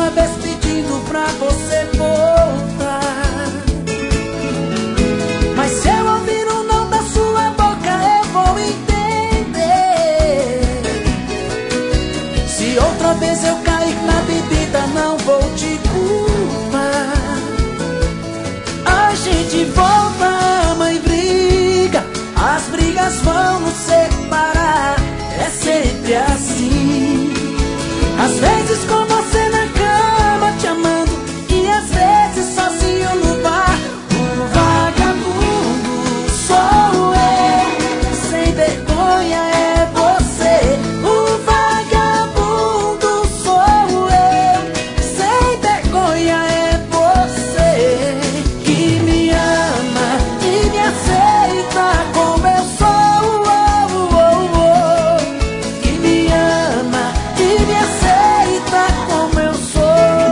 uma vez pedindo pra você voltar, mas se eu ouvir o não da sua boca eu vou entender. Se outra vez eu cair na bebida não vou te culpar. A gente volta, ama e briga, as brigas vão nos separar. É sempre assim. Às vezes com você na cama te amando, e às vezes sozinho no bar. O vagabundo sou eu, sem vergonha é você. O vagabundo sou eu, sem vergonha é você. Que me ama e me aceita como eu sou, que me ama e me aceita como eu sou.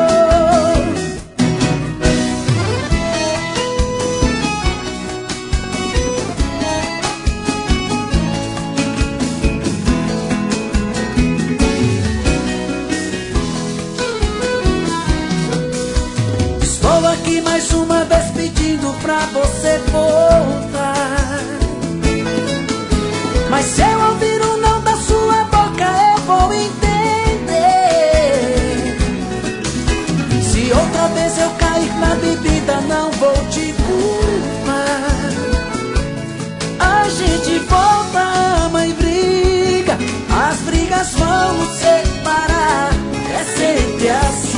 Estou aqui mais uma vez pedindo pra você voltar, mas se eu ouvir o não da sua boca eu vou entender. Se outra vez eu cair na bebida não vou te culpar. A gente volta, ama e briga, as brigas vão nos separar. É sempre assim.